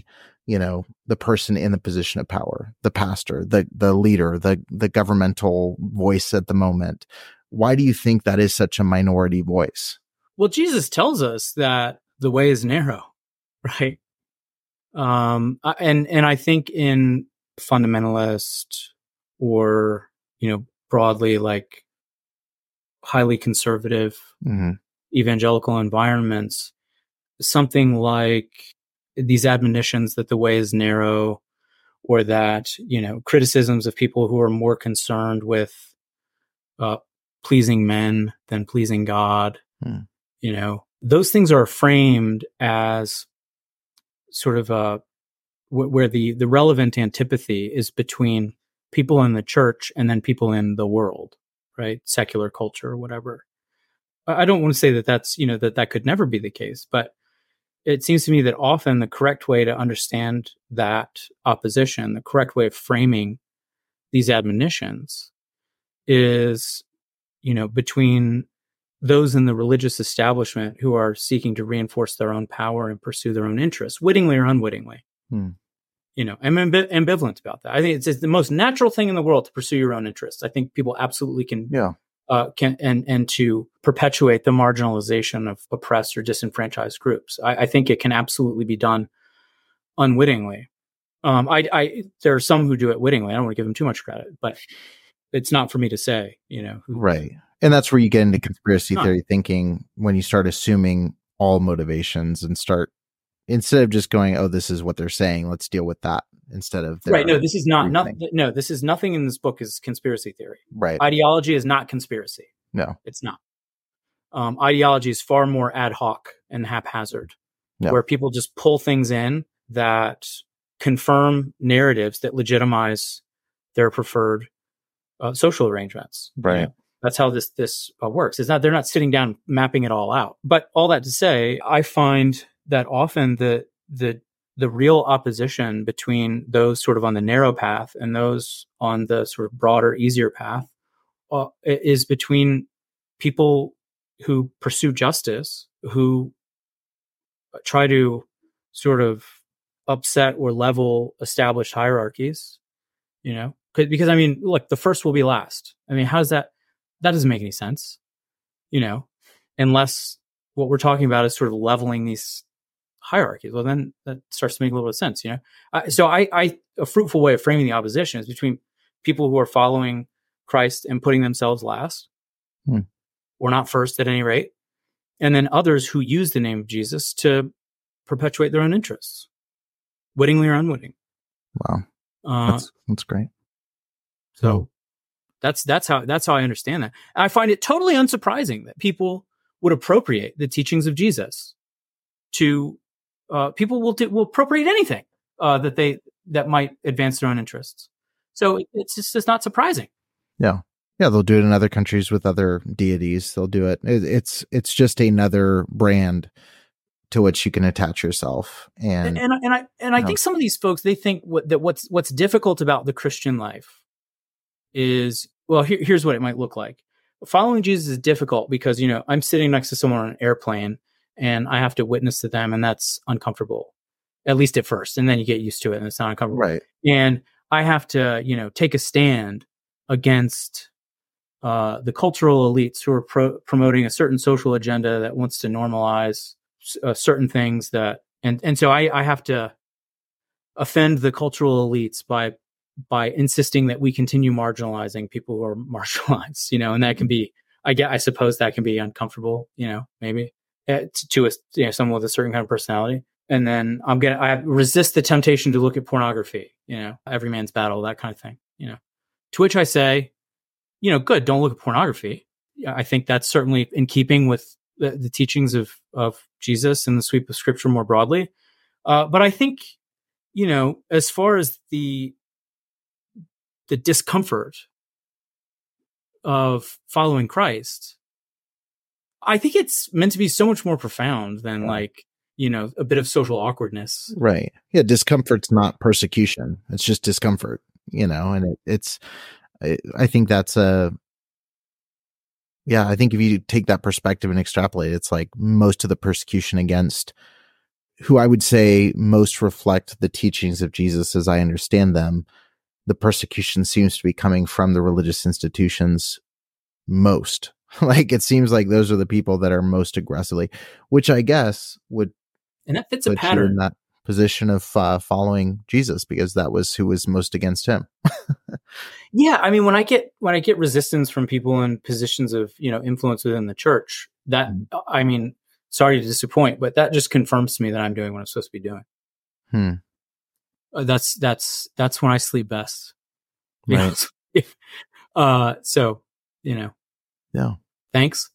the person in the position of power, the pastor, the leader, the governmental voice at the moment. Why do you think that is such a minority voice? Well, Jesus tells us that the way is narrow, right? And I think in fundamentalist or, broadly like highly conservative evangelical environments, something like these admonitions that the way is narrow, or that, criticisms of people who are more concerned with pleasing men than pleasing God, those things are framed as sort of where the relevant antipathy is between people in the church and then people in the world, right? Secular culture or whatever. I don't want to say that that's, that could never be the case, but it seems to me that often the correct way to understand that opposition, the correct way of framing these admonitions is, between those in the religious establishment who are seeking to reinforce their own power and pursue their own interests, wittingly or unwittingly. I'm ambivalent about that. I think it's the most natural thing in the world to pursue your own interests. I think people absolutely can to perpetuate the marginalization of oppressed or disenfranchised groups. I think it can absolutely be done unwittingly. There are some who do it wittingly. I don't want to give them too much credit, but it's not for me to say, Right. And that's where you get into conspiracy theory thinking, when you start assuming all motivations and instead of just going, oh, this is what they're saying, let's deal with that instead of right. No, this is this is nothing in this book is conspiracy theory. Right. Ideology is not conspiracy. No, it's not. Ideology is far more ad hoc and haphazard, where people just pull things in that confirm narratives that legitimize their preferred social arrangements. Right. That's how this works. They're not sitting down mapping it all out. But all that to say, I find that often the real opposition between those sort of on the narrow path and those on the sort of broader, easier path is between people who pursue justice, who try to sort of upset or level established hierarchies, because look, the first will be last. How does that doesn't make any sense, unless what we're talking about is sort of leveling these hierarchies. Well, then that starts to make a little bit of sense, So a fruitful way of framing the opposition is between people who are following Christ and putting themselves last, or not first at any rate, and then others who use the name of Jesus to perpetuate their own interests, wittingly or unwitting. Wow, that's great. So that's how I understand that. And I find it totally unsurprising that people would appropriate the teachings of Jesus to people will appropriate anything that might advance their own interests. So it's not surprising. Yeah. They'll do it in other countries with other deities. They'll do it. It's just another brand to which you can attach yourself. And I think some of these folks, they think that what's difficult about the Christian life is, well, here's what it might look like. Following Jesus is difficult because, I'm sitting next to someone on an airplane and I have to witness to them, and that's uncomfortable, at least at first. And then you get used to it and it's not uncomfortable. Right. And I have to, take a stand against the cultural elites who are promoting a certain social agenda that wants to normalize certain things and so I have to offend the cultural elites by insisting that we continue marginalizing people who are marginalized, and that can be, I suppose that can be uncomfortable, maybe to someone with a certain kind of personality. And then I resist the temptation to look at pornography, every man's battle, that kind of thing, to which I say, good, don't look at pornography. I think that's certainly in keeping with the teachings of Jesus and the sweep of Scripture more broadly. But I think, as far as the discomfort of following Christ, I think it's meant to be so much more profound than a bit of social awkwardness. Right. Yeah. Discomfort's not persecution. It's just discomfort, and I think that's I think if you take that perspective and extrapolate, it's like most of the persecution against who I would say most reflect the teachings of Jesus as I understand them, the persecution seems to be coming from the religious institutions most. Like, it seems like those are the people that are most aggressively, which I guess would, and that fits a put you pattern in that position of following Jesus, because that was who was most against him. Yeah, I mean, when I get resistance from people in positions of, influence within the church, that, I mean, sorry to disappoint, but that just confirms to me that I'm doing what I'm supposed to be doing. That's when I sleep best. Right. So, Yeah. Thanks.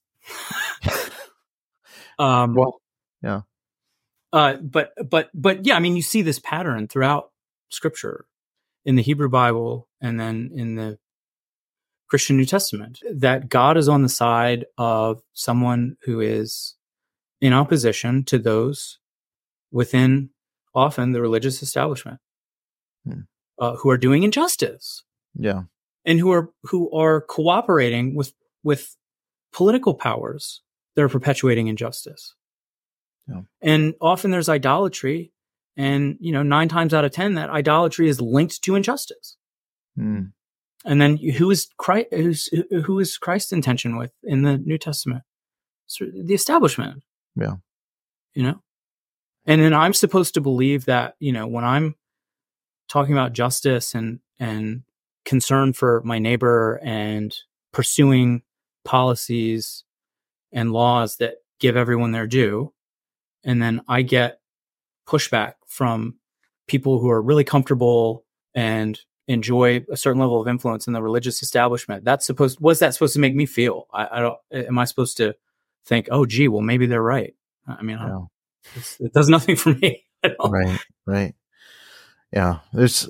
Well, yeah. But yeah, I mean, you see this pattern throughout Scripture, in the Hebrew Bible and then in the Christian New Testament, that God is on the side of someone who is in opposition to those within often the religious establishment, who are doing injustice. Yeah. And who are cooperating with political powers that are perpetuating injustice. Yeah. And often there's idolatry, and 9 times out of 10 that idolatry is linked to injustice. And then who is Christ's intention with in the New Testament? It's the establishment. Yeah. And then I'm supposed to believe that, when I'm talking about justice and concern for my neighbor and pursuing policies and laws that give everyone their due, and then I get pushback from people who are really comfortable and enjoy a certain level of influence in the religious establishment, what's that supposed to make me feel? Am I supposed to think, oh, gee, well, maybe they're right? I mean, it does nothing for me at all. Right. Yeah. There's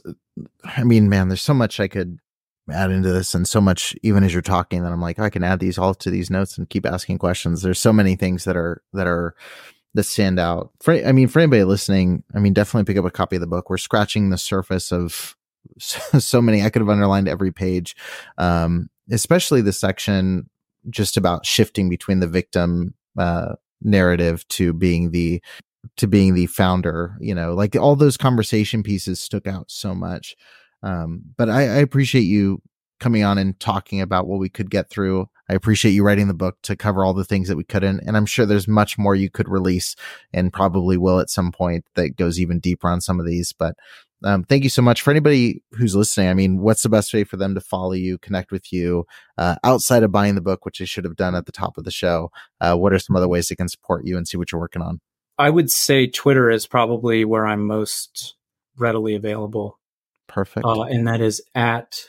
so much I could add into this, and so much, even as you're talking, that I'm like, I can add these all to these notes and keep asking questions. There's so many things that stand out. For anybody listening, definitely pick up a copy of the book. We're scratching the surface of so many. I could have underlined every page, especially the section just about shifting between the victim narrative to being the founder. Like all those conversation pieces stuck out so much. But I appreciate you coming on and talking about what we could get through. I appreciate you writing the book to cover all the things that we couldn't. And I'm sure there's much more you could release, and probably will at some point, that goes even deeper on some of these. But thank you so much. For anybody who's listening, what's the best way for them to follow you, connect with you, outside of buying the book, which I should have done at the top of the show? What are some other ways they can support you and see what you're working on? I would say Twitter is probably where I'm most readily available. Perfect. And that is at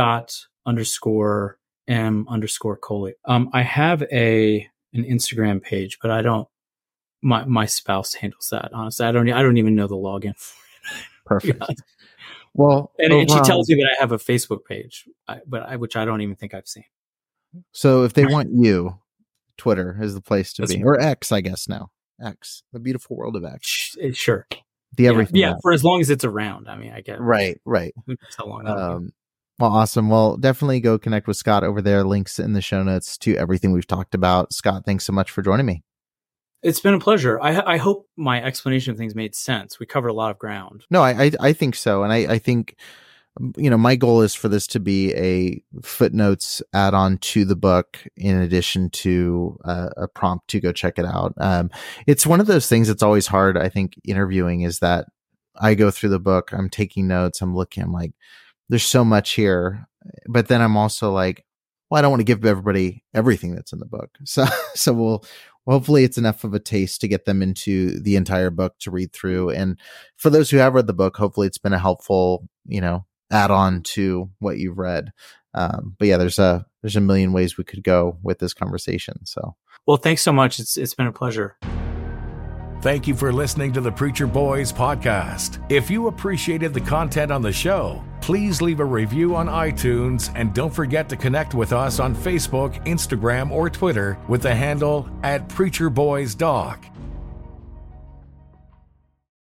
Scott_M_Coley. I have an Instagram page, but I don't. My spouse handles that. Honestly, I don't even know the login for it. Perfect. Yeah. Well, and she tells me that I have a Facebook page, which I don't even think I've seen. So if they want you, Twitter is the place to be, or X, I guess now. X, the beautiful world of X. Sure. The everything. Yeah, for as long as it's around. I get it. Right. That's how long. Well, awesome. Well, definitely go connect with Scott over there. Links in the show notes to everything we've talked about. Scott, thanks so much for joining me. It's been a pleasure. I hope my explanation of things made sense. We covered a lot of ground. No, I think so. And I think, my goal is for this to be a footnotes add-on to the book, in addition to a prompt to go check it out. It's one of those things that's always hard, I think, interviewing, is that I go through the book, I'm taking notes, I'm like, there's so much here. But then I'm also like, well, I don't want to give everybody everything that's in the book. So hopefully it's enough of a taste to get them into the entire book to read through. And for those who have read the book, hopefully it's been a helpful, add on to what you've read. But yeah, there's a million ways we could go with this conversation. So, well, thanks so much. It's been a pleasure. Thank you for listening to the Preacher Boys podcast. If you appreciated the content on the show, please leave a review on iTunes, and don't forget to connect with us on Facebook, Instagram, or Twitter with the handle @PreacherBoysDoc.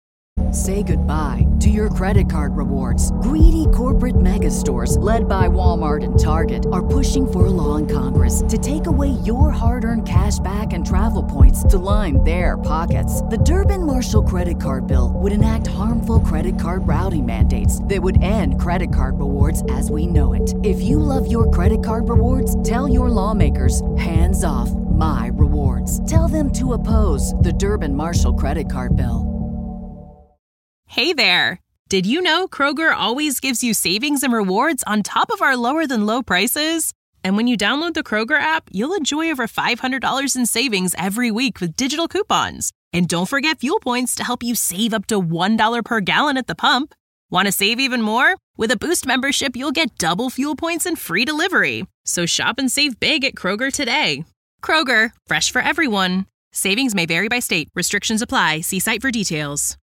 Say goodbye to your credit card rewards. Greedy corporate mega stores, led by Walmart and Target, are pushing for a law in Congress to take away your hard-earned cash back and travel points to line their pockets. The Durbin-Marshall credit card bill would enact harmful credit card routing mandates that would end credit card rewards as we know it. If you love your credit card rewards, tell your lawmakers, hands off my rewards. Tell them to oppose the Durbin-Marshall credit card bill. Hey there! Did you know Kroger always gives you savings and rewards on top of our lower-than-low prices? And when you download the Kroger app, you'll enjoy over $500 in savings every week with digital coupons. And don't forget fuel points to help you save up to $1 per gallon at the pump. Want to save even more? With a Boost membership, you'll get double fuel points and free delivery. So shop and save big at Kroger today. Kroger, fresh for everyone. Savings may vary by state. Restrictions apply. See site for details.